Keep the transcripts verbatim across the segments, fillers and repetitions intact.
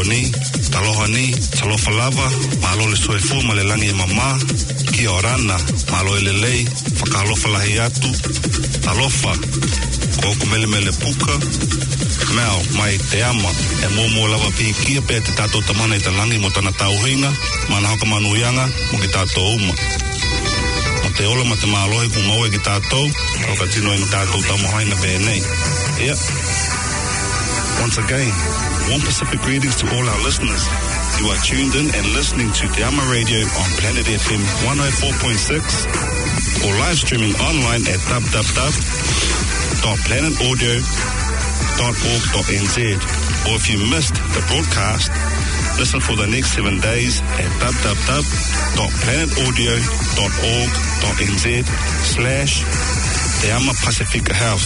ni, taloha ni, talofa lava, malo le soefu ma le langi e mama, ki orana, malo e le lei, whakalofa lahi atu, talofa, koko mele mele puka, meo, mai te ama, e mōmō lava pi kia pēr te tātou tamana i te langi mo tana tauhinga, mana hoka manuianga, mo ki tātou uma. Mo te ola ma te mālohi ku maue ki tātou, o ka tino i ma tātou tamohaina pēnei. Yeah. Once again, warm Pacific greetings to all our listeners. You are tuned in and listening to Te Ama Radio on Planet F M one oh four point six or live streaming online at w w w dot planet audio dot org dot n z. Or if you missed the broadcast, listen for the next seven days at w w w dot planet audio dot org dot n z slash Te Ama Pacifica House.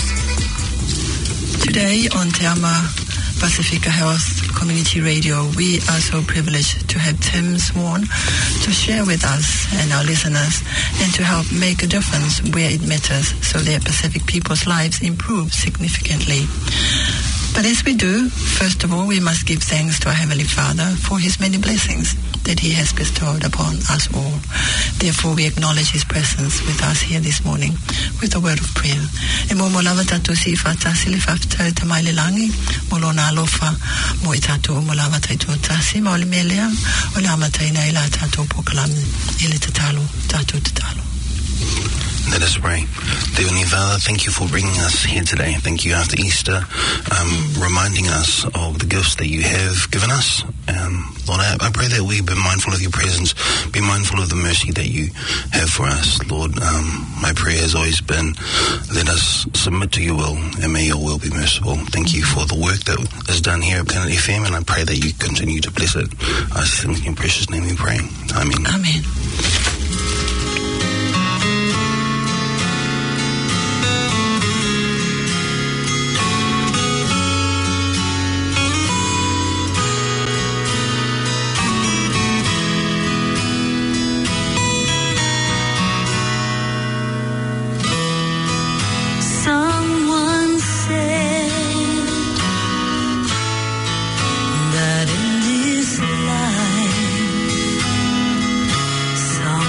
Today on Te Ama Pacifica Health Community Radio, we are so privileged to have Tim Swan to share with us and our listeners and to help make a difference where it matters so that Pacific people's lives improve significantly. But as we do, first of all, we must give thanks to our Heavenly Father for His many blessings that He has bestowed upon us all. Therefore, we acknowledge His presence with us here this morning with a word of prayer. E mo mo lava tatu si whatasi le whafta te mai le langi, mo lona alofa mo i tatu mo lava taitu tasi, ma o le melea, o le amataina i la tatu pokalami, i le tatalo, tatu tatalo. Let us pray. Dear Heavenly Father, thank you for bringing us here today. Thank you after Easter, um, reminding us of the gifts that you have given us. Um, Lord, I, I pray that we be mindful of your presence, be mindful of the mercy that you have for us. Lord, um, my prayer has always been, let us submit to your will, and may your will be merciful. Thank you for the work that is done here at Planet F M, and I pray that you continue to bless it. I ask in your precious name we pray. Amen. Amen. That in this life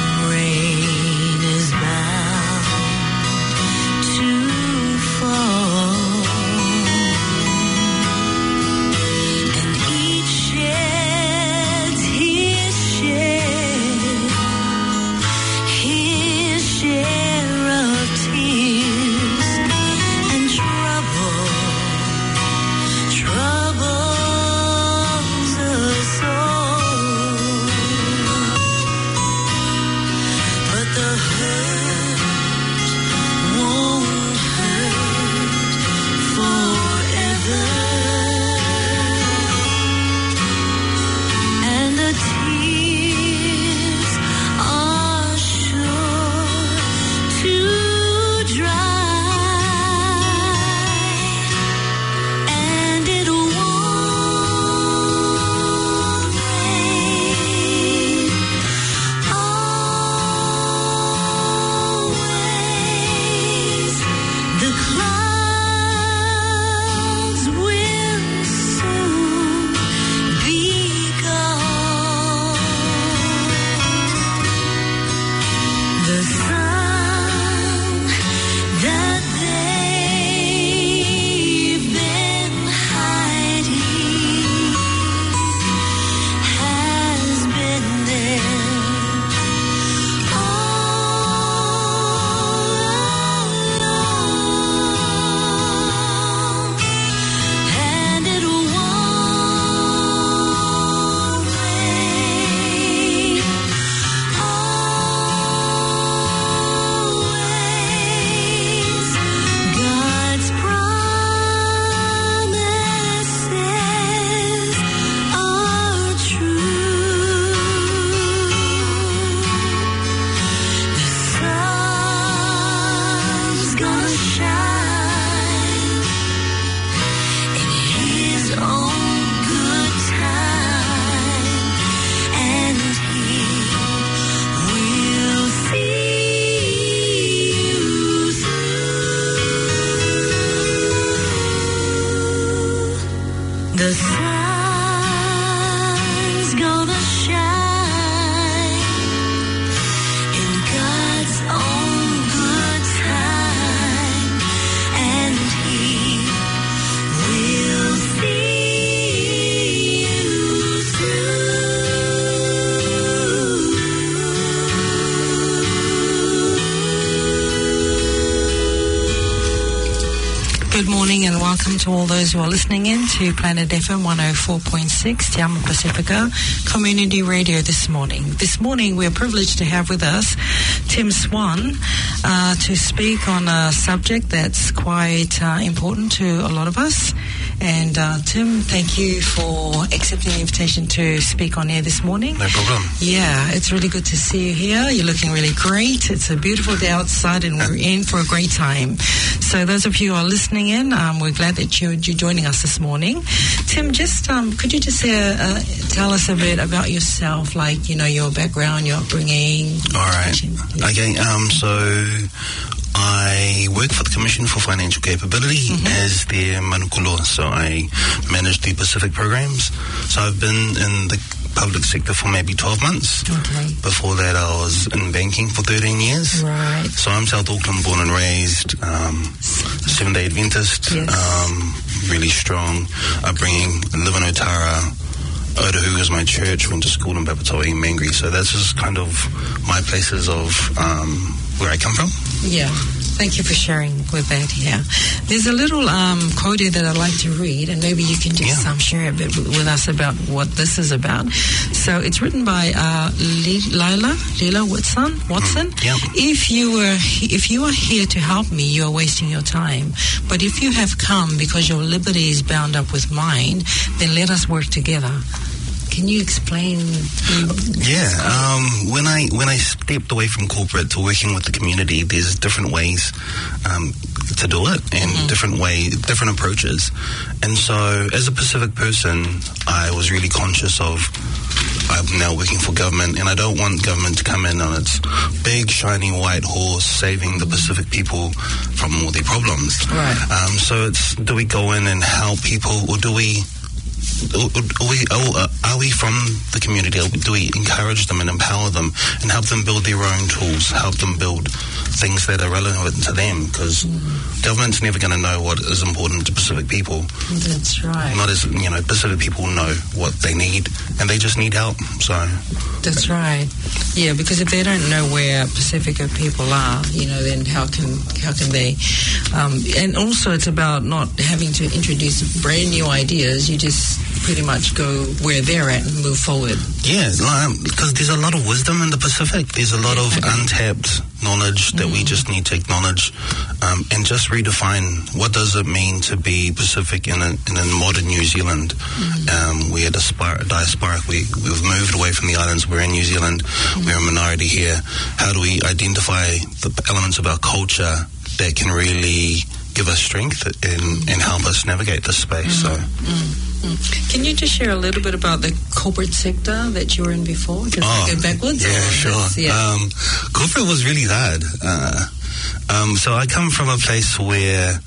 Good morning and welcome to all those who are listening in to Planet F M one oh four point six, Te Ama Pacifica Community Radio this morning. This morning we are privileged to have with us Tim Swan uh, to speak on a subject that's quite uh, important to a lot of us. And uh, Tim, thank you for accepting the invitation to speak on air this morning. No problem. Yeah, it's really good to see you here. You're looking really great. It's a beautiful day outside and we're in for a great time. So those of you who are listening in, um, we're glad that you're, you're joining us this morning. Tim, just um, could you just uh, uh, tell us a bit about yourself, like, you know, your background, your upbringing? All right. Yeah. Okay, um, so I work for the Commission for Financial Capability mm-hmm. as their manukuloa, so I manage the Pacific programs. So I've been in the public sector for maybe twelve months. Okay. Before that I was in banking for thirteen years. Right. So I'm South Auckland born and raised, um, Seventh-day Adventist, yes. um, really strong upbringing, live in Otara. Otahu is my church, went to school in Papatoa and Mangere, so that's just kind of my places of um, where I come from. Yeah, thank you for sharing with that. Yeah, there's a little um, quote here that I'd like to read, and maybe you can just yeah. um, share a bit with us about what this is about. So it's written by uh, Lila Lila Watson. Watson. Mm, yeah. If you were if you are here to help me, you are wasting your time. But if you have come because your liberty is bound up with mine, then let us work together. Can you explain? Yeah, um, when I when I stepped away from corporate to working with the community, there's different ways um, to do it and mm-hmm. different way, different approaches. And so, as a Pacific person, I was really conscious of I'm now working for government, and I don't want government to come in on its big shiny white horse saving the Pacific people from all their problems. Right. Um, so it's do we go in and help people, or do we? Are we, are we from the community? Do we encourage them and empower them and help them build their own tools, help them build things that are relevant to them? Because mm-hmm. government's never going to know what is important to Pacific people. That's right. Not as, you know, Pacific people know what they need and they just need help. So that's right. Yeah, because if they don't know where Pacifica people are, you know, then how can how can they? Um, and also, it's about not having to introduce brand new ideas. You just pretty much go where they're at and move forward. Yeah, because there's a lot of wisdom in the Pacific. There's a lot of untapped knowledge that mm. we just need to acknowledge um, and just redefine what does it mean to be Pacific in a, in a modern New Zealand. Mm. Um, we're diasporic. diasporic. We, we've moved away from the islands. We're in New Zealand. Mm. We're a minority here. How do we identify the elements of our culture that can really give us strength and, and help us navigate this space? Mm. So. Mm. Can you just share a little bit about the corporate sector that you were in before? Just oh, go backwards? Yeah, sure. Yeah. Um, corporate was really hard. Uh, um, so I come from a place where,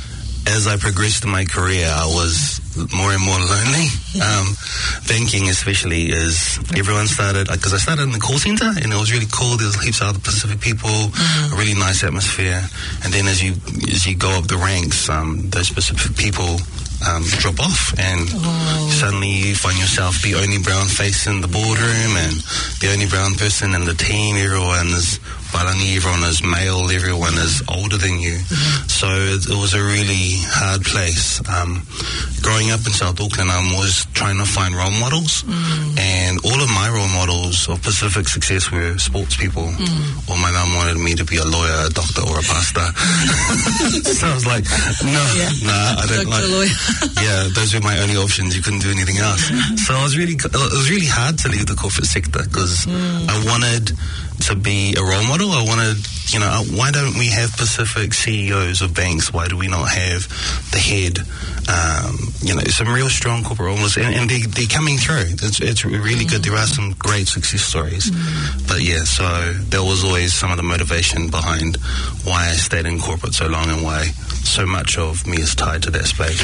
as I progressed in my career, I was more and more lonely. Um, banking especially is, everyone started, because I started in the call center and it was really cool. There was heaps of other Pacific people, mm-hmm. a really nice atmosphere. And then as you as you go up the ranks, um, those Pacific people Um, drop off, and oh. suddenly you find yourself the only brown face in the boardroom and the only brown person in the team. Everyone is parangi, everyone is male, everyone is older than you. Mm-hmm. So it, it was a really hard place. Um, growing up in South Auckland, I'm always trying to find role models, mm. and all of my role models of Pacific success were sports people. Mm. Or my mum wanted me to be a lawyer, a doctor, or a pastor. So I was like, no, yeah. nah, I don't Doctor, like. Lawyer. Yeah, those were my only options. You couldn't do anything else. So I was really, it was really hard to leave the corporate sector because mm. I wanted to be a role model. I wanted, you know, why don't we have Pacific C E Os of banks? Why do we not have the head? Um, you know, some real strong corporate role models, and, and they, they're coming through. It's, it's really mm. good. There are some great success stories. Mm. But yeah, so there was always some of the motivation behind why I stayed in corporate so long and why so much of me is tied to that space.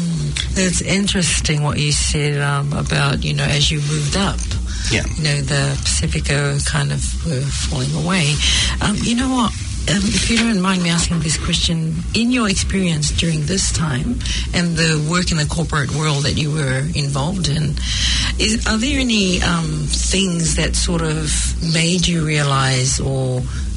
Mm. It's interesting what you said um, about, you know, as you moved up. Yeah. You know, the Pacifica kind of were falling away. Um, you know what? Um, if you don't mind me asking this question, in your experience during this time and the work in the corporate world that you were involved in, is, are there any um, things that sort of made you realize or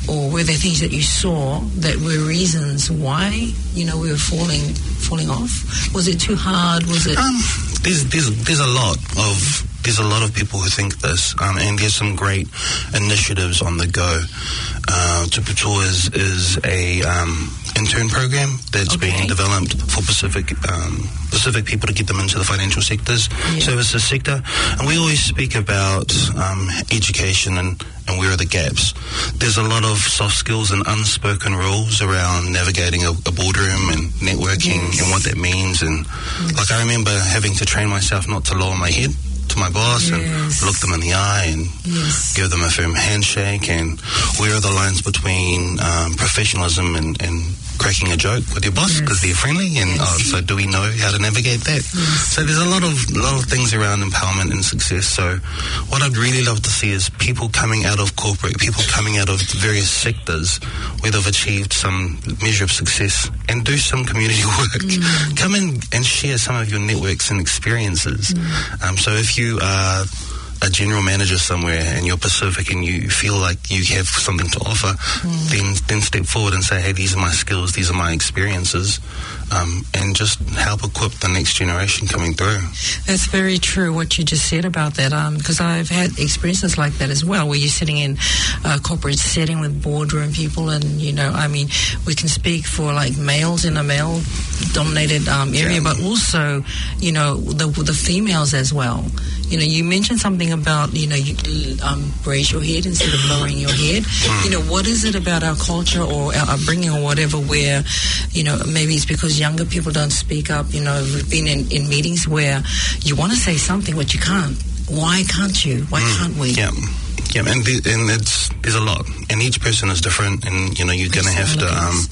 or were there things that you saw that were reasons why, you know, we were falling falling off? Was it too hard? Was it? Um, there's there's there's a lot of. There's a lot of people who think this, um, and there's some great initiatives on the go. Uh, Tuputoa is, is a um, intern program that's okay. being developed for Pacific um, Pacific people to get them into the financial sectors, yeah. services sector. And we always speak about um, education and, and where are the gaps. There's a lot of soft skills and unspoken rules around navigating a, a boardroom and networking yes. and what that means. And yes. like I remember having to train myself not to lower my head to my boss yes. and look them in the eye and yes. give them a firm handshake, and where are the lines between um, professionalism and, and cracking a joke with your boss because yes. they're friendly, and yes. oh, so do we know how to navigate that? Yes. So there's a lot of lot of things around empowerment and success. So what I'd really love to see is people coming out of corporate, people coming out of various sectors where they've achieved some measure of success, and do some community work. Mm. Come in and share some of your networks and experiences. Mm. Um, so if you are a general manager somewhere and you're Pacific and you feel like you have something to offer, mm. then then step forward and say, hey, these are my skills, these are my experiences, um, and just help equip the next generation coming through. That's very true what you just said about that, because um, I've had experiences like that as well, where you're sitting in a corporate setting with boardroom people, and, you know, I mean, we can speak for like males in a male-dominated um, area, yeah. but also, you know, the, the females as well. You know, you mentioned something about, you know, you um, raise your head instead of lowering your head. Mm. You know, what is it about our culture or our upbringing or whatever where, you know, maybe it's because younger people don't speak up. You know, we've been in, in meetings where you want to say something, but you can't. Why can't you? Why mm. can't we? Yeah. Yeah, and, the, and it's, there's a lot. And each person is different, and, you know, you're going to have to um,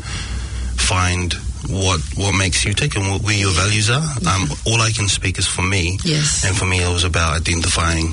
find what what makes you tick and what, where your values are. Um, all I can speak is for me. Yes. And for me, it was about identifying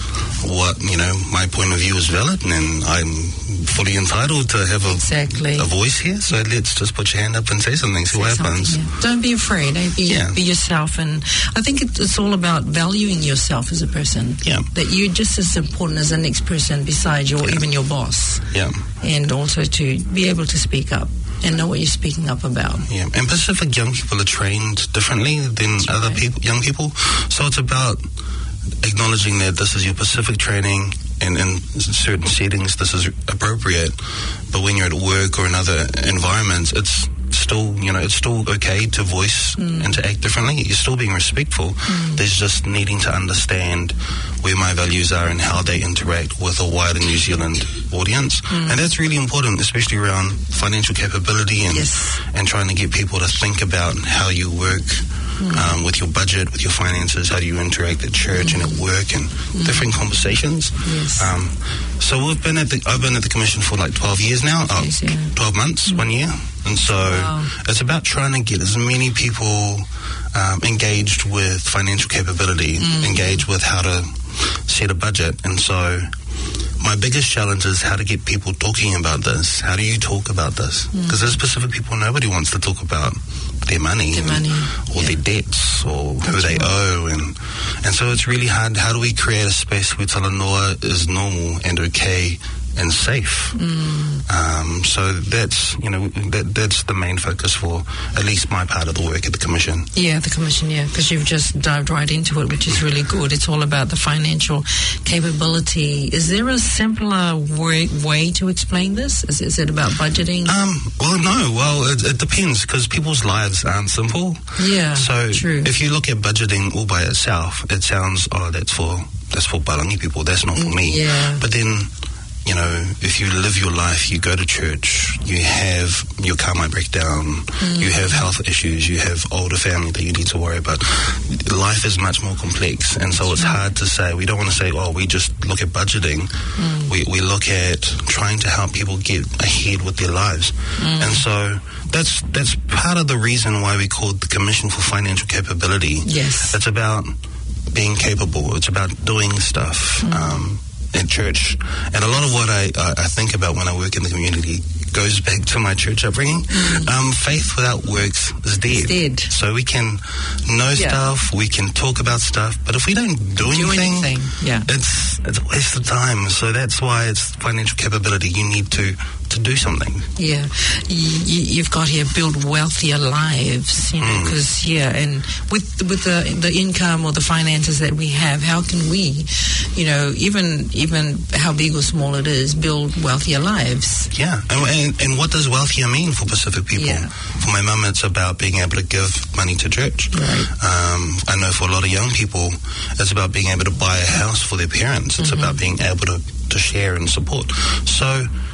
what, you know, my point of view is valid, and I'm fully entitled to have a, exactly. a voice here. So let's just put your hand up and say something, see say what happens. Yeah. Don't be afraid. Eh? Be, yeah. be yourself. And I think it, it's all about valuing yourself as a person. Yeah. That you're just as important as the next person besides your, yeah. even your boss. Yeah. And also to be able to speak up and know what you're speaking up about. Yeah, and Pacific young people are trained differently than That's other right. people, young people. So it's about acknowledging that this is your Pacific training, and in certain settings this is appropriate. But when you're at work or in other environments, it's still, you know, it's still okay to voice mm. and to act differently. You're still being respectful. Mm. There's just needing to understand where my values are and how they interact with a wider New Zealand audience. Mm. And that's really important, especially around financial capability and yes. and trying to get people to think about how you work mm. um, with your budget, with your finances, how do you interact at church mm. and at work, and mm. different conversations. Yes. Um, so we've been at the, I've been at the Commission for like twelve years now, oh, yes, yeah. twelve months, mm. one year. And so wow. it's about trying to get as many people um, engaged with financial capability, mm. engaged with how to set a budget. And so my biggest challenge is how to get people talking about this. How do you talk about this? Because mm. there's specific people, nobody wants to talk about their money, their and, money. or yeah. their debts, or That's who they right. owe. And, and so it's really hard. How do we create a space where Talanoa is normal and okay and safe? Mm. Um, so that's, you know, that, that's the main focus for at least my part of the work at the Commission. Yeah, the Commission, yeah, because you've just dived right into it, which is really good. It's all about the financial capability. Is there a simpler way, way to explain this? Is, is it about budgeting? Um, well, no. Well, it, it depends, because people's lives aren't simple. Yeah, so true. If you look at budgeting all by itself, it sounds, oh, that's for that's for Palangi people. That's not for me. Yeah. But then, you know, if you live your life, you go to church, you have, your car might break down, mm. you have health issues, you have older family that you need to worry about. Life is much more complex, and so it's hard to say. We don't want to say, oh, we just look at budgeting. Mm. We, we look at trying to help people get ahead with their lives. Mm. And so that's that's part of the reason why we called the Commission for Financial Capability. Yes. It's about being capable. It's about doing stuff. Mm. Um, in church, and a lot of what I, uh, I think about when I work in the community goes back to my church upbringing. Mm. Um, faith without works is dead. dead. So we can know yeah. stuff, we can talk about stuff, but if we don't do, do anything, anything. Yeah. it's it's a waste of time. So that's why it's financial capability. You need to to do something. Yeah, you, you've got here build wealthier lives, you know, because mm. yeah, and with with the the income or the finances that we have, how can we, you know, even even how big or small it is, build wealthier lives? Yeah, and and, and what does wealthier mean for Pacific people? Yeah. For my mum, it's about being able to give money to church. Right. Um, I know for a lot of young people, it's about being able to buy a house for their parents. It's mm-hmm. about being able to to share and support. So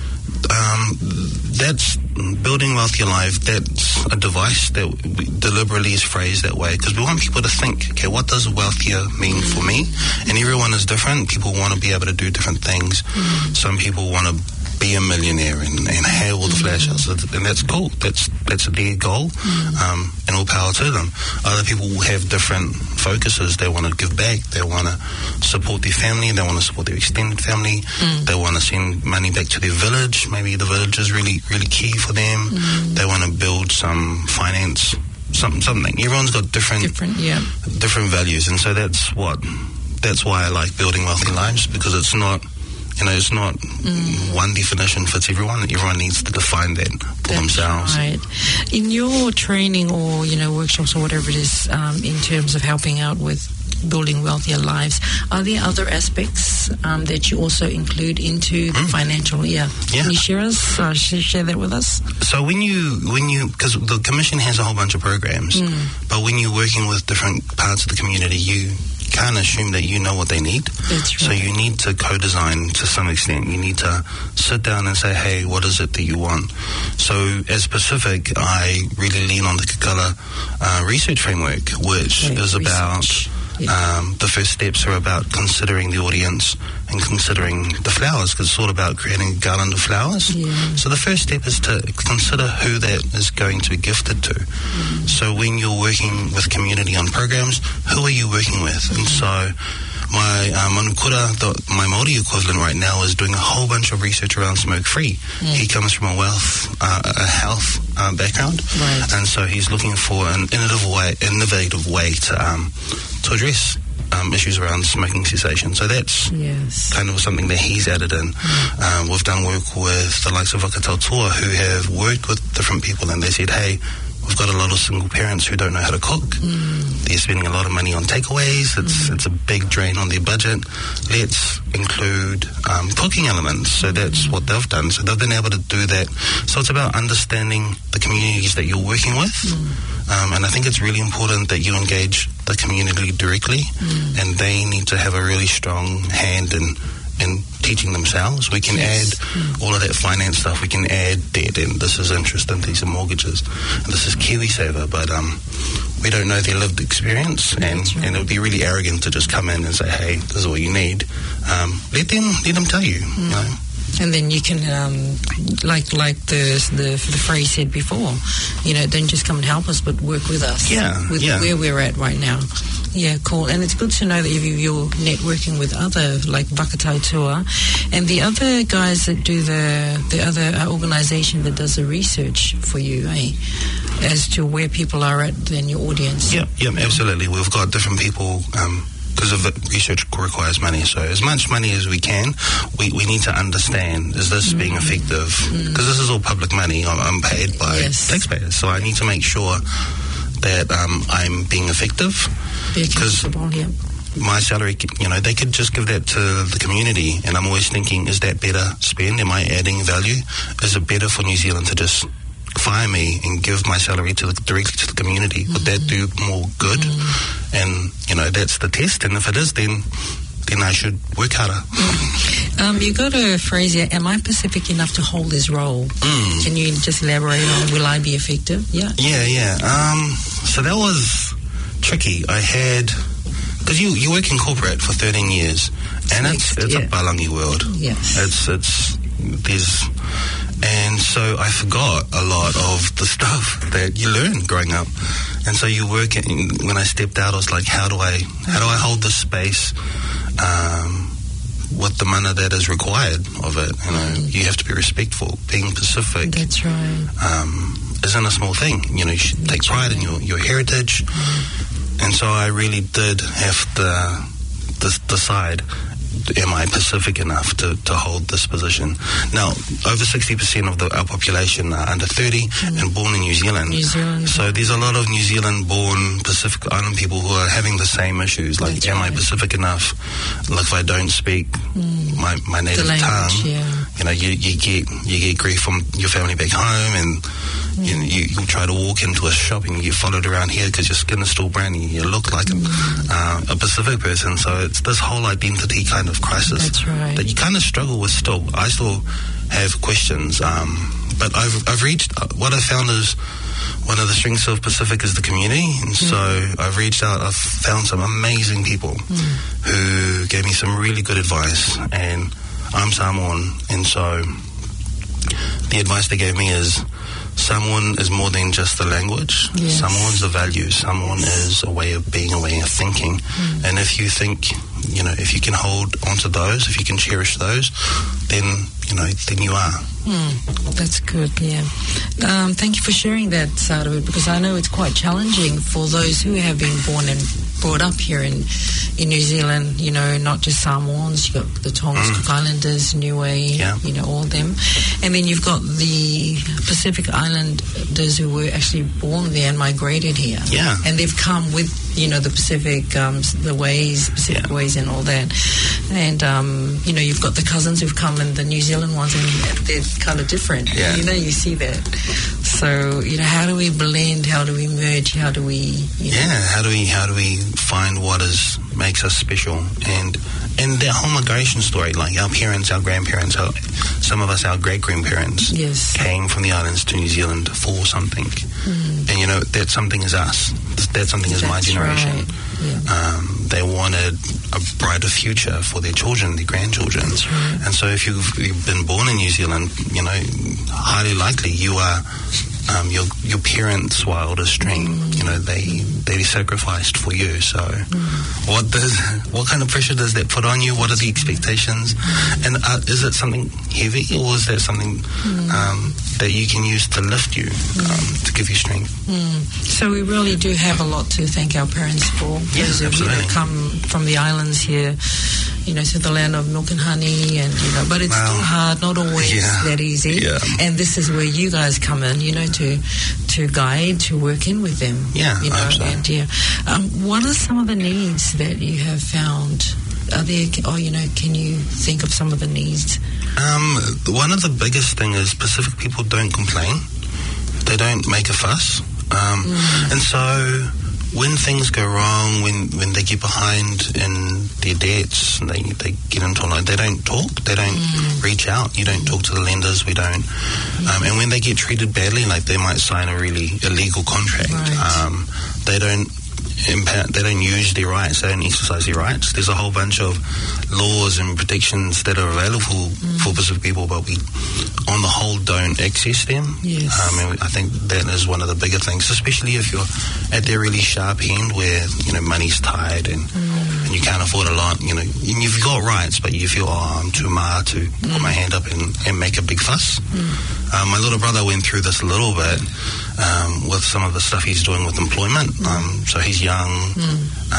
um, that's building wealthier life. That's a device that we deliberately is phrased that way because we want people to think, okay, what does wealthier mean mm-hmm. for me? And everyone is different. People want to be able to do different things. Mm-hmm. Some people want to be a millionaire and, and have all the flash houses, and that's cool. That's that's their goal, mm. um, and all power to them. Other people will have different focuses. They want to give back. They want to support their family. They want to support their extended family. Mm. They want to send money back to their village. Maybe the village is really, really key for them. Mm. They want to build some finance, some, something. Everyone's got different, different, yeah. different values, and so that's what. That's why I like building wealthy lives, because it's not. You know, it's not mm. one definition fits everyone. Everyone needs to define that for That's themselves. Right. In your training or, you know, workshops or whatever it is, um, in terms of helping out with building wealthier lives, are there other aspects um, that you also include into the mm. financial? Yeah. yeah. Can you share us? Uh, share that with us. So when you when you because the Commission has a whole bunch of programs, mm. but when you're working with different parts of the community, you can't assume that you know what they need. That's right. So you need to co-design to some extent. You need to sit down and say, hey, what is it that you want? So as Pacific, I really lean on the Kekala uh, research framework, which okay, is research. about yeah. um, the first steps are about considering the audience and considering the flowers, because it's all about creating a garland of flowers. Yeah. So the first step is to consider who that is going to be gifted to. Mm. So when you're working with community on programs, who are you working with? Mm. And so my uh, manukura, the, my Māori equivalent right now, is doing a whole bunch of research around smoke-free. Mm. He comes from a wealth, uh, a health uh, background, right. and so he's looking for an innovative way, innovative way to um, to address Um, issues around smoking cessation. So that's yes. kind of something that he's added in. Mm. Um, we've done work with the likes of Whakatautoa, who have worked with different people, and they said, hey, we've got a lot of single parents who don't know how to cook. Mm. They're spending a lot of money on takeaways. It's mm. it's a big drain on their budget. Let's include um, cooking elements. So that's what they've done. So they've been able to do that. So it's about understanding the communities that you're working with. Mm. Um, and I think it's really important that you engage the community directly, mm. and they need to have a really strong hand in in teaching themselves. We can yes. add mm. all of that finance stuff. We can add debt, and this is interest, and these are mortgages, and this is KiwiSaver, but um, we don't know their lived experience, and, right. and it would be really arrogant to just come in and say, hey, this is what you need. Um, let them let them tell you, mm. you know. And then you can, um, like like the, the the phrase said before, you know, don't just come and help us, but work with us. Yeah, with yeah. where we're at right now. Yeah, cool. And it's good to know that you're networking with other, like Whakatautoa, and the other guys that do the the other organisation that does the research for you, eh? As to where people are at in your audience. Yeah, yeah, absolutely. We've got different people. Um, Because of it, research requires money. So as much money as we can, we, we need to understand, is this mm. being effective? Because mm. this is all public money. I'm, I'm paid by yes. taxpayers. So I need to make sure that um, I'm being effective. Because yeah. my salary, you know, they could just give that to the community. And I'm always thinking, is that better spend? Am I adding value? Is it better for New Zealand to just fire me and give my salary to the, directly to the community? Mm. Would that do more good? Mm. And, you know, that's the test. And if it is, then then I should work harder. Mm. Um, you got a phrase here, am I Pacific enough to hold this role? Mm. Can you just elaborate on, will I be effective? Yeah. Yeah, yeah. Um, so that was tricky. I had, because you, you work in corporate for thirteen years, and it's, it's yeah. a Palangi world. Yes. It's, it's, there's, and so I forgot a lot of the stuff that you learn growing up. And so you work at, when I stepped out, I was like, how do I, how do I hold this space, um, with the mana that is required of it? You know, mm. you have to be respectful. Being Pacific, that's right, um, isn't a small thing. You know, you should take pride in your, your heritage. Mm. And so I really did have to, to decide, am I Pacific enough to, to hold this position? Now, over sixty percent of the, our population are under thirty mm. and born in New Zealand. New Zealand. So there's a lot of New Zealand-born Pacific Island people who are having the same issues. Like, That's am right. I Pacific enough? Like, if I don't speak mm. my, my native language, tongue, yeah. you know, you, you get you get grief from your family back home, and mm. you, you, you try to walk into a shop and you get followed around here because your skin is still brown and you look like mm. a, uh, a Pacific person. So it's this whole identity kind of crisis That's right. that you kind of struggle with still. I still have questions, um, but I've, I've reached, what I found is one of the strengths of Pacific is the community, and mm. so I've reached out, I've found some amazing people mm. who gave me some really good advice, and I'm Samoan, and so the advice they gave me is Samoan is more than just the language. Yes. Samoan's a value. Samoan is a way of being, a way of thinking. Mm. And if you think, you know, if you can hold onto those, if you can cherish those, then, you know, then you are. Mm, that's good, yeah. Um, thank you for sharing that, Saru, because I know it's quite challenging for those who have been born and brought up here in in New Zealand, you know, not just Samoans, you've got the Tonga mm. Cook Islanders, Niue, yeah. you know, all them. And then you've got the Pacific Islanders who were actually born there and migrated here. Yeah. And they've come with, you know, the Pacific, um, the ways, Pacific yeah. ways and all that. And, um, you know, you've got the cousins who've come and the New Zealand ones, and they're kind of different. Yeah. You know, you see that. So, you know, how do we blend? How do we merge? How do we, you know? Yeah, how do we, how do we find what is, makes us special? And and that whole migration story, like our parents, our grandparents, our, some of us, our great-grandparents yes. came from the islands to New Zealand for something. Mm. And, you know, that something is us. That something is That's my generation. Right. Yeah. Um, they wanted a brighter future for their children, their grandchildren. That's right. And so if you've, you've been born in New Zealand, you know, highly likely you are um, your your parents' wildest dream. Mm. You know, they they sacrificed for you. So mm. what does what kind of pressure does that put on you? What are the expectations? Mm. And uh, is it something heavy, or is that something mm. um, that you can use to lift you, mm. um, to give you strength? Mm. So we really do have a lot to thank our parents for. Yes, those absolutely. Who come from the islands here, you know, to the land of milk and honey, and you know, but it's well, still hard, not always yeah, that easy. Yeah. And this is where you guys come in, you know, to to guide, to work in with them. Yeah, you know, I hope so. and yeah, um, what are some of the needs that you have found? Are there, or you know, can you think of some of the needs? Um, one of the biggest thing is Pacific people don't complain. They don't make a fuss. Um, mm. And so when things go wrong, when, when they get behind in their debts, and they they get into a loan, they don't talk, they don't mm. reach out. You don't talk to the lenders, we don't. Mm. Um, and when they get treated badly, like they might sign a really illegal contract, right. um, they don't impact, they don't use their rights, they don't exercise their rights. There's a whole bunch of laws and protections that are available mm. for Pacific people, but we, on the whole, don't access them. Yes. Um, and I think that is one of the bigger things, especially if you're at their really sharp end where, you know, money's tight and, mm. and you can't afford a lot, you know, and you've got rights, but you feel, oh, I'm too ma to mm. put my hand up and, and make a big fuss. Mm. Um, my little brother went through this a little bit um, with some of the stuff he's doing with employment. Mm. Um, so he's young mm.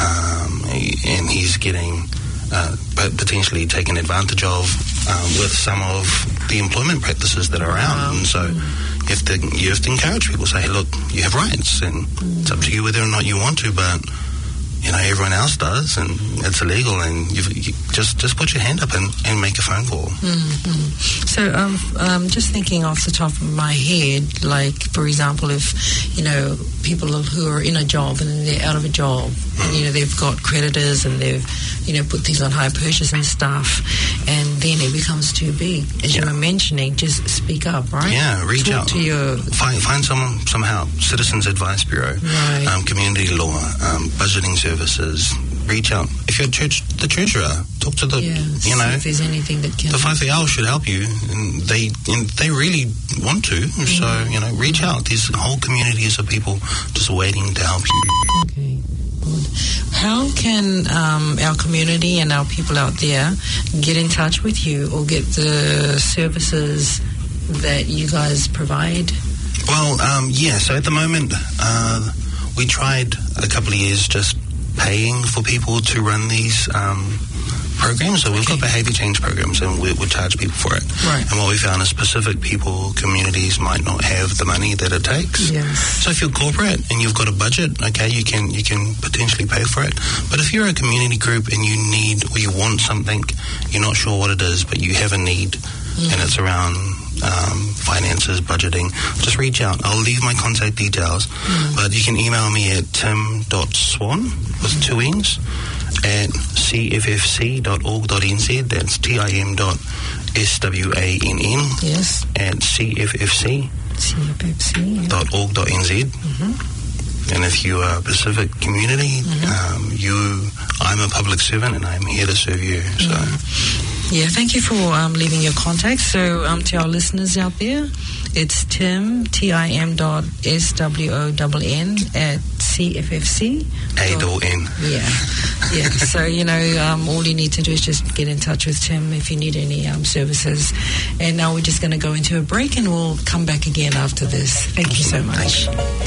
um, he, and he's getting uh, potentially taken advantage of um, with some of the employment practices that are around. Wow. And so mm. you, have to, you have to encourage people, say, hey, look, you have rights and mm. it's up to you whether or not you want to, but you know, everyone else does, and it's illegal, and you've, you just just put your hand up and, and make a phone call. Mm-hmm. So, um, um, just thinking off the top of my head, like, for example, if, you know, people who are in a job and they're out of a job, mm. and, you know, they've got creditors and they've, you know, put things on hire purchase and stuff, and then it becomes too big. As yeah. you were mentioning, just speak up, right? Yeah, reach Talk out. to your... Find, find someone, somehow, Citizens Advice Bureau, right. um, community law, um, budgeting services. Reach out. If you're church, the treasurer, talk to the, yeah, you know, if there's anything that can... The Whaiwhaiao should help you, and they and they really want to, mm. so, you know, reach out. There's whole communities of people just waiting to help you. Okay, good. How can um, our community and our people out there get in touch with you or get the services that you guys provide? Well, um, yeah, so at the moment, uh, we tried a couple of years just paying for people to run these um, programs. So we've Okay. got behaviour change programs, and we would charge people for it. Right. And what we found is specific people, communities might not have the money that it takes. Yes. So if you're corporate and you've got a budget, okay, you can you can potentially pay for it. But if you're a community group and you need or you want something, you're not sure what it is, but you have a need, mm. and it's around um, finances, budgeting, just reach out. I'll leave my contact details, mm. but you can email me at tim dot swan with two N's at c f f c dot org dot n z. That's T I M dot S W A N N Yes. at C F F C C F F C, yeah. dot org dot n z. Mm-hmm. And if you are a Pacific community, mm-hmm. um, you, I'm a public servant and I'm here to serve you. So. Mm. Yeah, thank you for um, leaving your contact. So um, to our listeners out there, it's Tim, T I M dot S W O N N at C F F C. A double N. Yeah, yeah. So, you know, um, all you need to do is just get in touch with Tim if you need any um, services. And now we're just going to go into a break and we'll come back again after this. Thank you so much.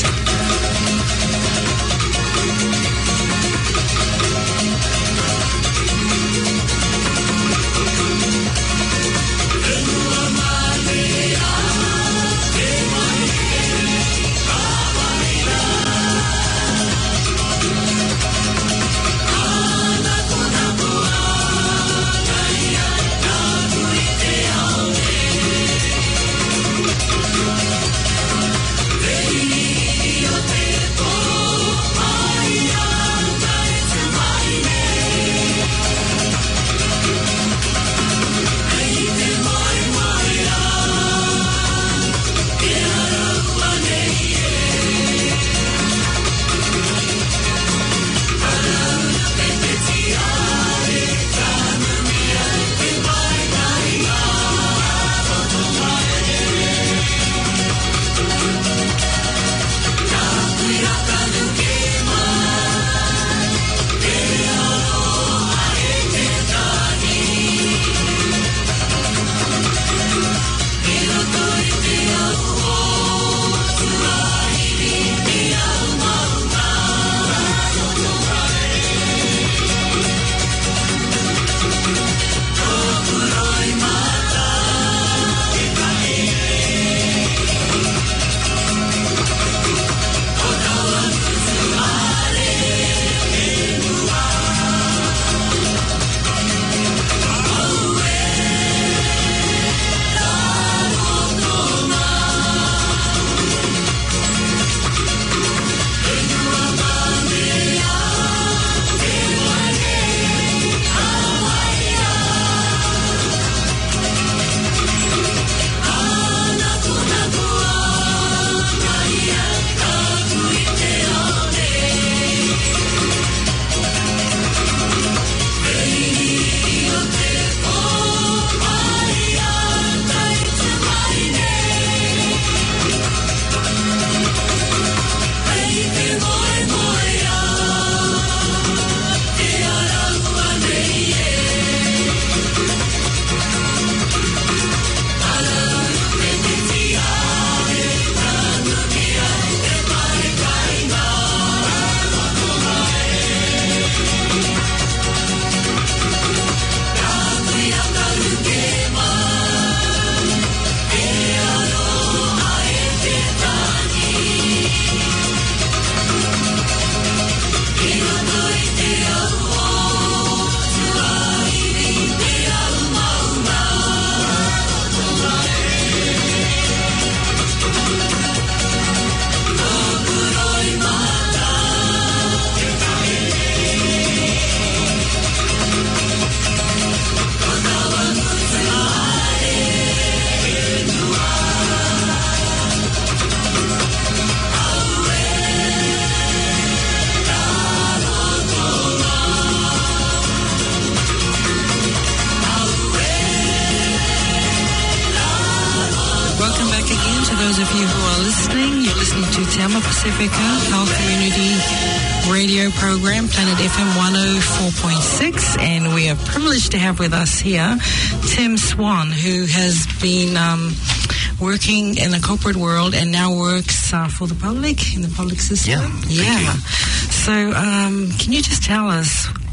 Those of you who are listening, you're listening to Te Ama Pacifica, our community radio program, Planet F M one oh four point six, and we are privileged to have with us here Tim Swan, who has been um, working in the corporate world and now works uh, for the public, in the public system. Yeah. Yeah. So um, can you just tell us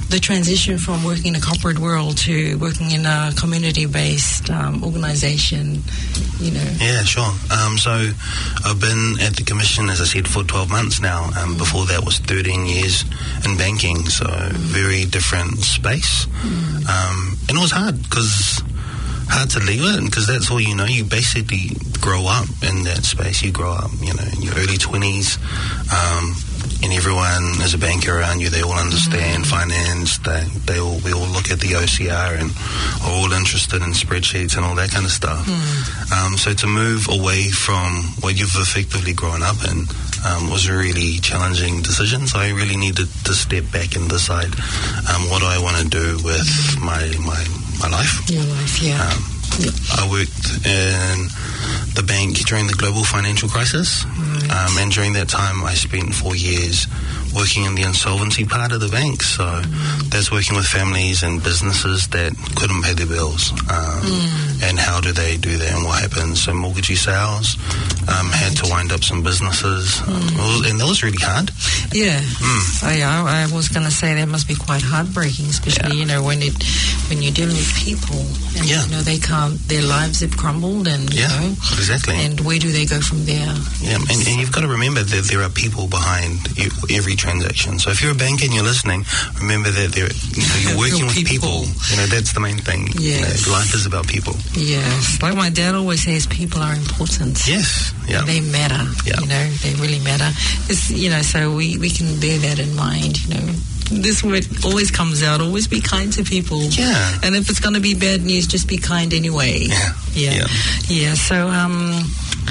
the transition from working in a corporate world to working in a community-based um, organisation, you know. Yeah, sure. Um, so I've been at the Commission, as I said, for twelve months now. Um, mm. Before that was thirteen years in banking, so mm. very different space. Mm. Um, and it was hard because hard to leave it because that's all you know. You basically grow up in that space. You grow up, you know, in your early twenties, um, and everyone is a banker around you. They all understand mm-hmm. finance. They they all we all look at the O C R and are all interested in spreadsheets and all that kind of stuff. Mm. Um, so to move away from what you've effectively grown up in um, was a really challenging decision. So I really needed to step back and decide um, what do I want to do with my my. my life. Your life, yeah. Um, yep. I worked in the bank during the global financial crisis, right. um, and during that time I spent four years working in the insolvency part of the bank. So mm. that's working with families and businesses that couldn't pay their bills. Um, mm. And how do they do that and what happens? So mortgagee sales, um, had to wind up some businesses. Mm. Um, and that was really hard. Yeah. Mm. Oh, yeah. I, I was going to say that must be quite heartbreaking, especially, yeah. you know, when it when you're dealing with people and, yeah. you know, they can't, their lives have crumbled and, yeah, you know. Exactly. And where do they go from there? Yeah. And, and you've got to remember that there are people behind every transaction. So if you're a banker and you're listening, remember that there, you know, you're working with people. people. You know, that's the main thing. Yes. You know, life is about people. Yes. Like my dad always says, people are important. Yes. Yeah. They matter. Yeah. You know, they really matter. It's, you know, so we, we can bear that in mind, you know. This word always comes out, always be kind to people. Yeah. And if it's going to be bad news, just be kind anyway. Yeah. Yeah. Yeah. yeah. So, um...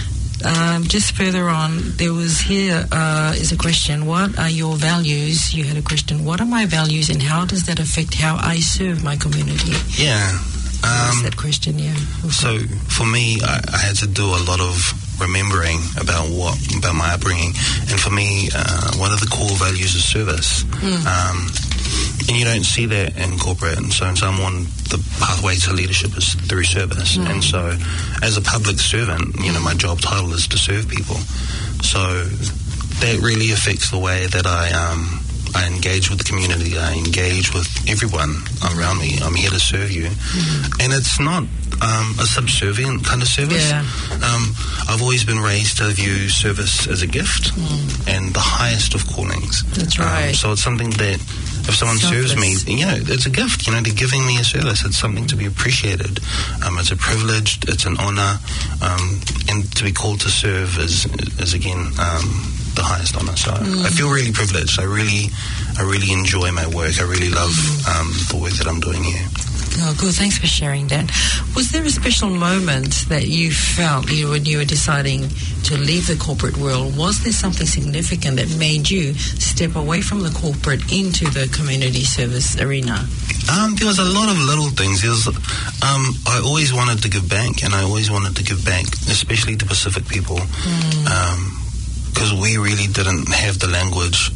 Um, just further on, there was here uh, is a question. What are your values? You had a question. What are my values and how does that affect how I serve my community? Yeah. Um, that question, yeah. Okay. So for me, I, I had to do a lot of remembering about what about my upbringing. And for me, uh, one of the core values is service. Mm. Um, and you don't see that in corporate. And so in someone, the pathway to leadership is through service. Mm. And so as a public servant, you know, my job title is to serve people. So that really affects the way that I um, I engage with the community. I engage with everyone around me. I'm here to serve you. Mm. And it's not um, a subservient kind of service. Yeah. Um, I've always been raised to view service as a gift mm. and the highest of callings. That's right. Um, so it's something that if someone Selfless. serves me, you know, it's a gift. You know, they're giving me a service. It's something to be appreciated. Um, it's a privilege. It's an honour. Um, and to be called to serve is, is again, um, the highest honour. So mm. I feel really privileged. I really, I really enjoy my work. I really love um, the work that I'm doing here. Oh, good. Thanks for sharing that. Was there a special moment that you felt you, when you were deciding to leave the corporate world? Was there something significant that made you step away from the corporate into the community service arena? Um, there was a lot of little things. There was, um, I always wanted to give back, and I always wanted to give back, especially to Pacific people, because mm. um, we really didn't have the language.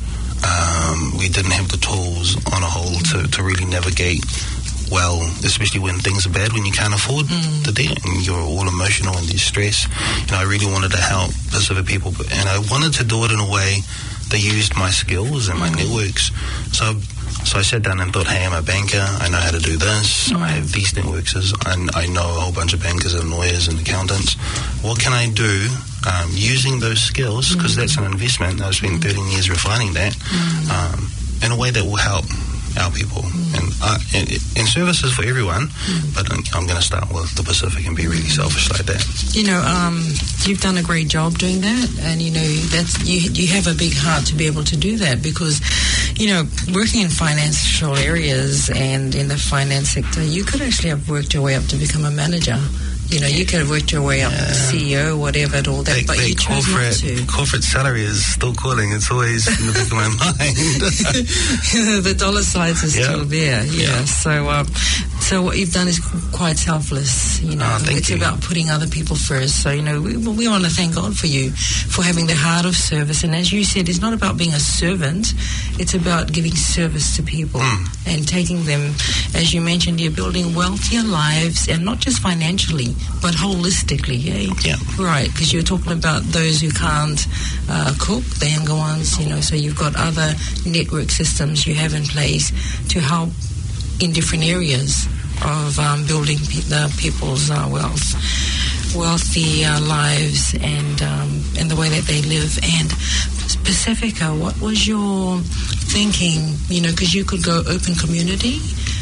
Um, we didn't have the tools on a whole to, to really navigate well, especially when things are bad, when you can't afford mm. the debt and you're all emotional and there's stress. You know, I really wanted to help Pacific people, and I wanted to do it in a way that used my skills and my mm. networks. So so I sat down and thought, hey, I'm a banker, I know how to do this, mm. I have these networks, and I know a whole bunch of bankers and lawyers and accountants. What can I do um, using those skills, because mm. that's an investment. I've spent thirteen years refining that, mm. um, in a way that will help our people. Mm. And, uh, and, and services for everyone, mm. but I'm going to start with the Pacific and be really selfish like that. You know, um, you've done a great job doing that, and you know, that's you, you have a big heart to be able to do that, because, you know, working in financial areas and in the finance sector, you could actually have worked your way up to become a manager. You know, you could have worked your way up, yeah. C E O, whatever, and all that, that but that you chose not to. Corporate salary is still calling. It's always in the back of my mind. The dollar signs are yeah. still there, yeah. yeah. So, um, so So what you've done is quite selfless, you know. Oh, thank it's you. about putting other people first. So, you know, we, we want to thank God for you for having the heart of service. And as you said, it's not about being a servant. It's about giving service to people mm. and taking them, as you mentioned, you're building wealthier lives, and not just financially, but holistically, eh? Yeah. Right, because you're talking about those who can't uh, cook, the younger ones, you know, so you've got other network systems you have in place to help in different areas of um, building pe- the people's uh, wealth, wealthy uh, lives, and um, and the way that they live. And Pacifica, what was your thinking? You know, because you could go open community,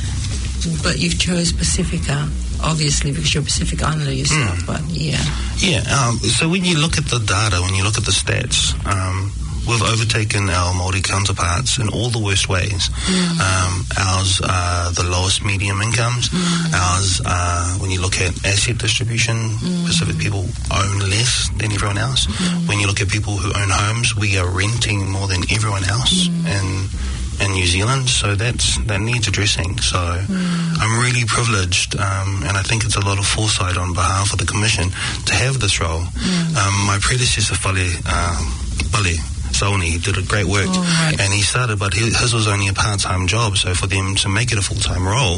but you chose Pacifica, obviously, because you're a Pacific Islander yourself. Mm. But yeah, yeah. Um, so when you look at the data, when you look at the stats. Um, We've overtaken our Māori counterparts in all the worst ways. Mm. Um, ours are the lowest medium incomes. Mm. Ours are, when you look at asset distribution, mm. Pacific people own less than everyone else. Mm. When you look at people who own homes, we are renting more than everyone else mm. in, in New Zealand. So that's, that needs addressing. So mm. I'm really privileged, um, and I think it's a lot of foresight on behalf of the Commission to have this role. Mm. Um, my predecessor, Fale, um, Fale, Sony, did a great work, oh, right. and he started, but his was only a part-time job, so for them to make it a full-time role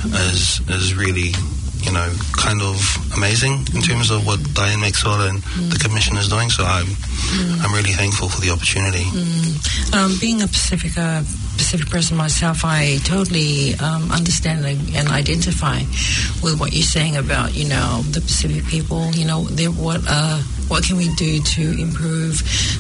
is is really, you know, kind of amazing in terms of what Diane Maxwell and mm. the Commission is doing, so I'm mm. I'm really thankful for the opportunity. Mm. Um, being a Pacific, uh, Pacific person myself, I totally um, understand and identify with what you're saying about, you know, the Pacific people, you know, what uh, what can we do to improve,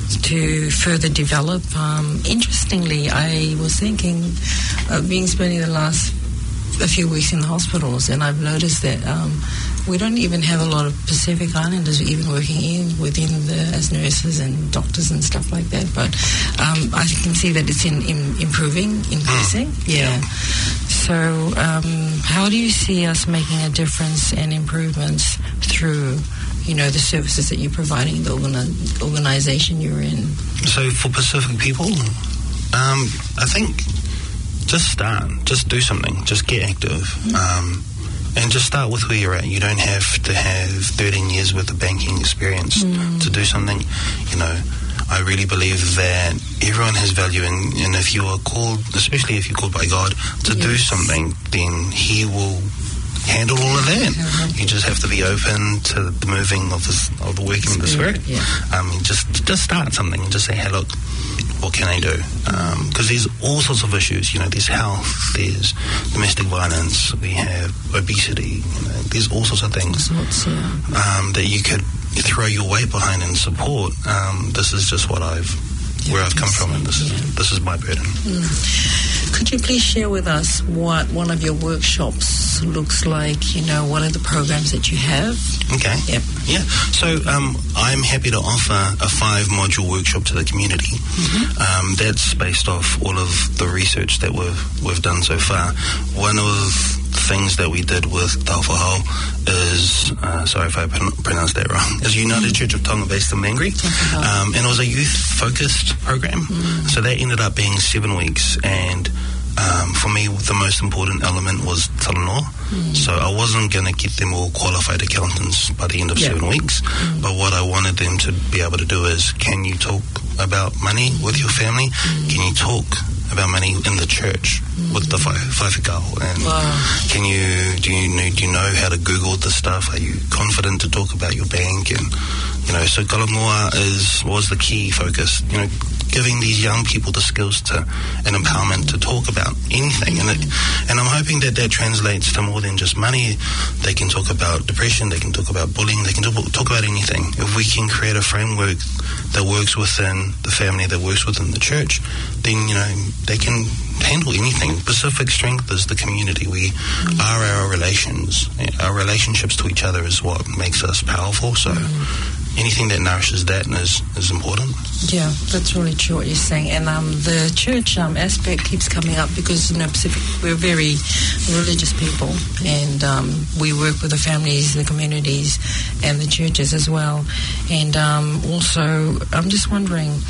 to further develop. Um, interestingly, I was thinking of being spending the last a few weeks in the hospitals, and I've noticed that um, we don't even have a lot of Pacific Islanders even working in within the as nurses and doctors and stuff like that. But um, I can see that it's in, in improving, increasing. Mm. Yeah. yeah. So um, how do you see us making a difference and improvements through, you know, the services that you're providing, the organi- organization you're in? So for Pacific people, um, I think just start, just do something, just get active, mm-hmm. um, and just start with where you're at. You don't have to have thirteen years worth of banking experience mm. to do something. You know, I really believe that everyone has value, and, and if you are called, especially if you're called by God, to yes. do something, then He will handle all of that. Mm-hmm. You just have to be open to the moving of, this, of the working Spirit, of the Spirit. Yeah. Um, just, just start something and just say, hey, look, what can I do? Because um, there's all sorts of issues. You know, there's health, there's domestic violence, we have obesity. You know, there's all sorts of things sorts, yeah. um, that you could throw your weight behind and support. Um, this is just what I've, yeah, where I've come from, and this yeah. is this is my burden. Mm. Could you please share with us what one of your workshops looks like? You know, what are the programs that you have? Okay. Yep. Yeah. So um, I'm happy to offer a five-module workshop to the community. Mm-hmm. Um, that's based off all of the research that we've we've done so far. One of the things that we did with Tauwhahau is, uh, sorry if I pr- pronounced that wrong, is United mm-hmm. Church of Tonga based in Mangere. Um, and it was a youth-focused program. Mm-hmm. So that ended up being seven weeks, and Um, for me, the most important element was talanoa. Mm. So I wasn't going to get them all qualified accountants by the end of yeah. seven weeks. Mm. But what I wanted them to be able to do is, can you talk about money with your family? Mm. Can you talk about money in the church mm. with the whaiwhikau? And wow. can you do you know, do you know how to Google this stuff? Are you confident to talk about your bank? And you know, so Kalangoa is was the key focus. You know, giving these young people the skills to and empowerment to talk about anything. And, it, and I'm hoping that that translates to more than just money. They can talk about depression, they can talk about bullying, they can talk, talk about anything. If we can create a framework that works within the family, that works within the church, then, you know, they can handle anything. Pacific Strength is the community. We mm. are our relations. Our relationships to each other is what makes us powerful. So mm. anything that nourishes that is, is important. Yeah, that's really true what you're saying. And um, the church um, aspect keeps coming up because, you know, Pacific, we're very religious people, and um, we work with the families, the communities, and the churches as well. And um, also, I'm just wondering,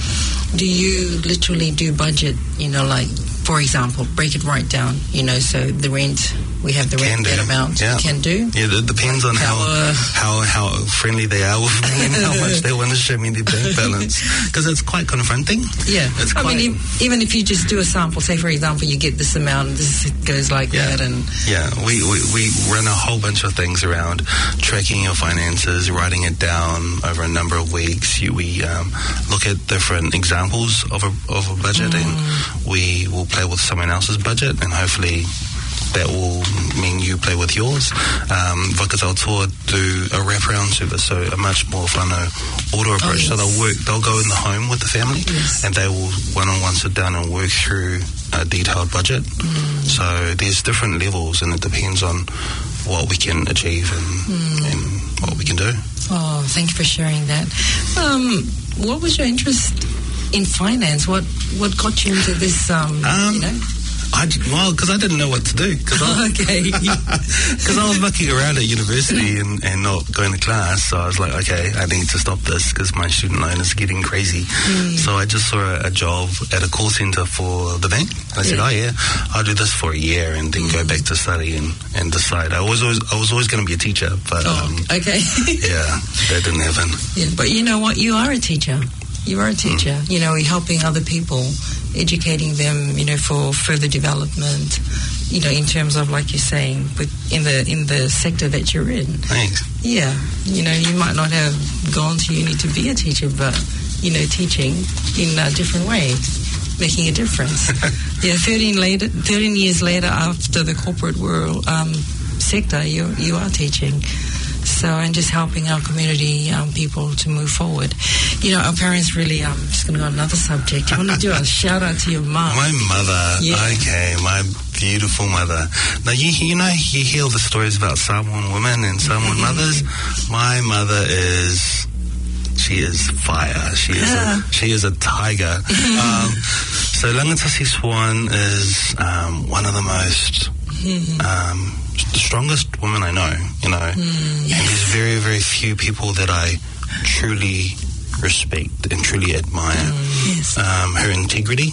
do you literally do budget, you know, like, for example, break it right down, you know, so the rent, we have the Can rent, do. that amount, Yeah. can do? Yeah, it depends on how, How, uh, how how friendly they are with me and how much they want to show me their bank balance. Because it's quite confronting. Yeah. It's I quite, mean, ev- even if you just do a sample, say, for example, you get this amount, and this goes like Yeah. that, and Yeah, we, we, we run a whole bunch of things around tracking your finances, writing it down over a number of weeks. You, we um, look at different examples of a, of a budget Mm. and we will play with someone else's budget and hopefully that will mean you play with yours. Um, Whakatautoa do a wraparound service, so a much more whānau order approach. yes. So they'll work, they'll go in the home with the family Yes. and they will one-on-one sit down and work through a detailed budget. Mm. So there's different levels and it depends on what we can achieve and, Mm. and what we can do. Oh, thank you for sharing that. Um, what was your interest in finance? What what got you into this? Um, Um, you know. I did, well, because I didn't know what to do. Because I, Okay. 'cause I was mucking around at university and, and not going to class. So I was like, okay, I need to stop this because my student loan is getting crazy. Mm. So I just saw a, a job at a call centre for the bank. And I said, Yeah. oh yeah, I'll do this for a year and then go back to study and, and decide. I was always I was always going to be a teacher, but Oh, um, okay. yeah, that didn't happen. Yeah, but you know what? You are a teacher. You are a teacher. You know, you're helping other people, educating them, you know, for further development, you know, in terms of, like you're saying, with, in the in the sector that you're in. Thanks. Yeah. You know, you might not have gone to uni to be a teacher, but, you know, teaching in a different way, making a difference. Yeah, thirteen later, thirteen years later after the corporate world um, sector, you you are teaching. So, and just helping our community um, people to move forward. You know, our parents really, I'm um, just going to go on another subject. I want to do a shout out to your mum. My mother, Yeah. okay, my beautiful mother. Now, you, you know, you hear all the stories about Samoan women and Samoan mothers. My mother is, she is fire. She is Yeah. a, she is a tiger. um, so Langatasi Swan is um, one of the most, um, the strongest woman I know, you know. Mm, And there's very, very few people that I truly respect and truly admire. Yes. Um, her integrity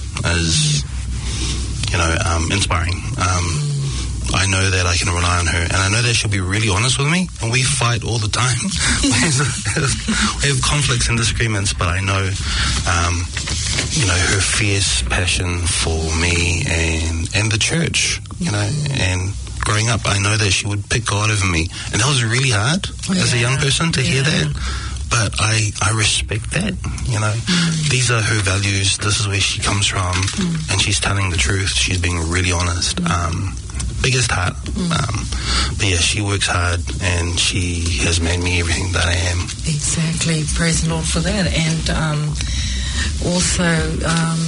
is, you know, um, inspiring. Um, I know that I can rely on her, and I know that she'll be really honest with me, and we fight all the time. we have conflicts and disagreements, but I know, um, you know, her fierce passion for me and, and the church, you know, and growing up, I know that she would pick God over me, and that was really hard as a young Yeah. person to hear Yeah. that. But I, I respect that, you know. Mm. These are her values. This is where she comes from, Mm. and she's telling the truth. She's being really honest. Mm. Um, biggest heart. Mm. Um, but yeah, she works hard, and she has made me everything that I am. Exactly. Praise the Lord for that. And um, also, um,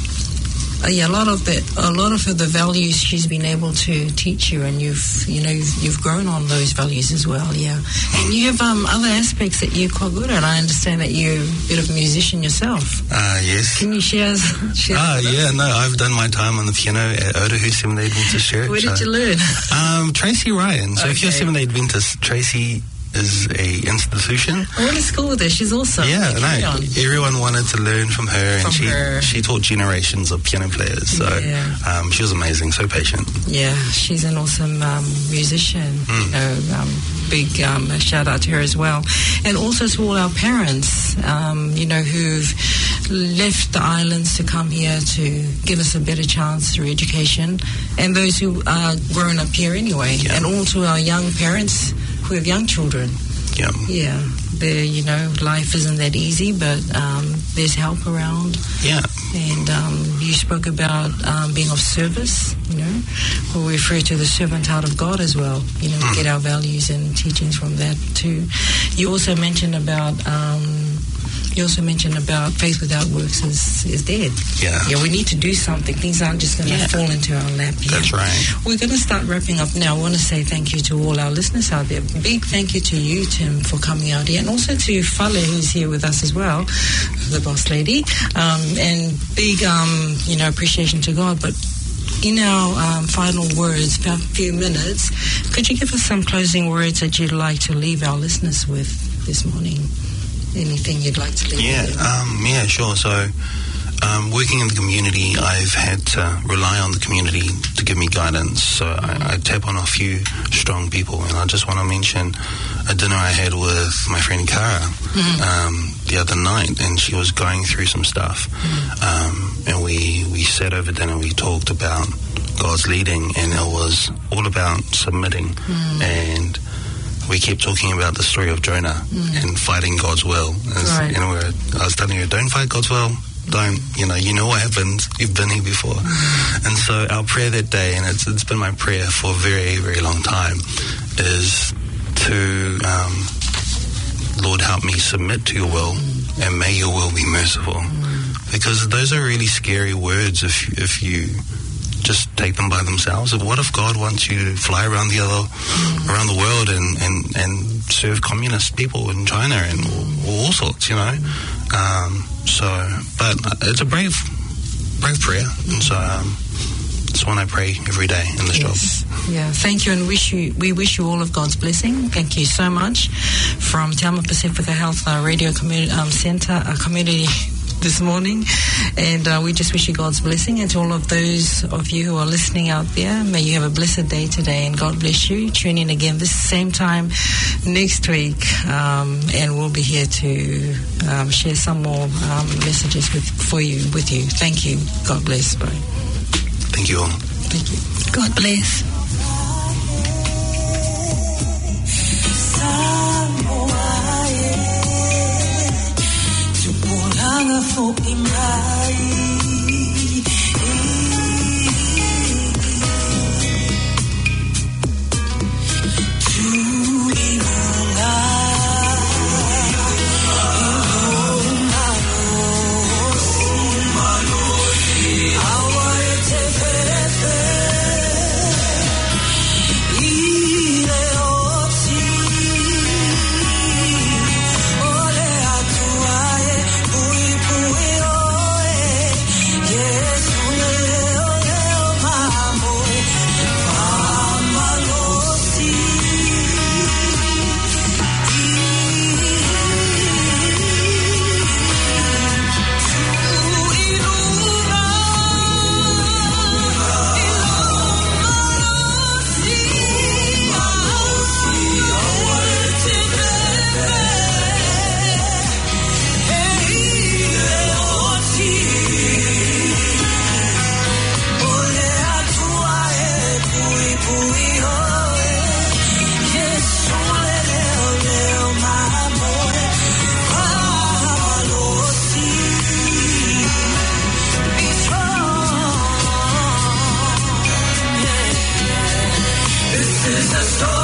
uh, yeah, a lot of the a lot of the values she's been able to teach you, and you've you know you've, you've grown on those values as well. Yeah, and you have um, other aspects that you're quite good at. I understand that you're a bit of a musician yourself. Uh, yes. Can you share? share Ah, with us? yeah, no, I've done my time on the piano at Otahu Seventh-day Adventist Church. Where did you learn? Um, Tracy Ryan. So if you're Okay. Seventh-day Adventist, Tracy is a institution. I went to school with her. She's awesome. Yeah, Carry no, on. everyone wanted to learn from her, From and she her. she taught generations of piano players. So Yeah. um, she was amazing, so patient. Yeah, she's an awesome um, musician. Mm. You know, um, big um, shout out to her as well, and also to all our parents. Um, you know, who've left the islands to come here to give us a better chance through education, and those who are grown up here anyway, Yeah. and all to our young parents who have young children. Yeah, Yeah, they're, you know, life isn't that easy, but um, there's help around. yeah, And um, you spoke about um, being of service, you know. We'll refer to the servant heart of God as well. You know, we get our values and teachings from that too. You also mentioned about um, you also mentioned about faith without works is, is dead. yeah. Yeah, we need to do something. Things aren't just going to Yeah. fall into our lap here. That's right. We're going to start wrapping up now. I want to say thank you to all our listeners out there. Big thank you to you, Tim, for coming out here, and also to Fale, who's here with us as well, the boss lady. Um, and big, um, you know, appreciation to God. But in our um, final words, about a few minutes, could you give us some closing words that you'd like to leave our listeners with this morning? anything you'd like to leave? Yeah, um, yeah, sure. So, um, working in the community, I've had to rely on the community to give me guidance. So I, I tap on a few strong people, and I just want to mention a dinner I had with my friend Cara mm-hmm. um, the other night, and she was going through some stuff. Mm-hmm. Um, and we, we sat over dinner, we talked about God's leading, and it was all about submitting. Mm-hmm. And we kept talking about the story of Jonah mm. and fighting God's will. As, right. you know, I was telling her, don't fight God's will. Don't, you know, you know what happens. You've been here before. Mm. And so our prayer that day, and it's, it's been my prayer for a very, very long time, is to, um, Lord, help me submit to your will, mm. and may your will be merciful. Mm. Because those are really scary words if if you just take them by themselves. What if God wants you to fly around the other, mm. around the world and, and, and serve communist people in China and all, all sorts, you know? Um, so, but it's a brave, brave prayer. And so, um, it's one I pray every day in this yes. job. Yeah, thank you, and wish you. We wish you all of God's blessing. Thank you so much from Te Ama Pacifica Health uh, Radio Community um, Centre, uh, community this morning, and uh, we just wish you God's blessing, and to all of those of you who are listening out there, may you have a blessed day today, and God bless you. Tune in again this same time next week, um, and we'll be here to um, share some more um, messages with for you with you. Thank you. God bless. Bye. Thank you all. Thank you. God bless. This is a story.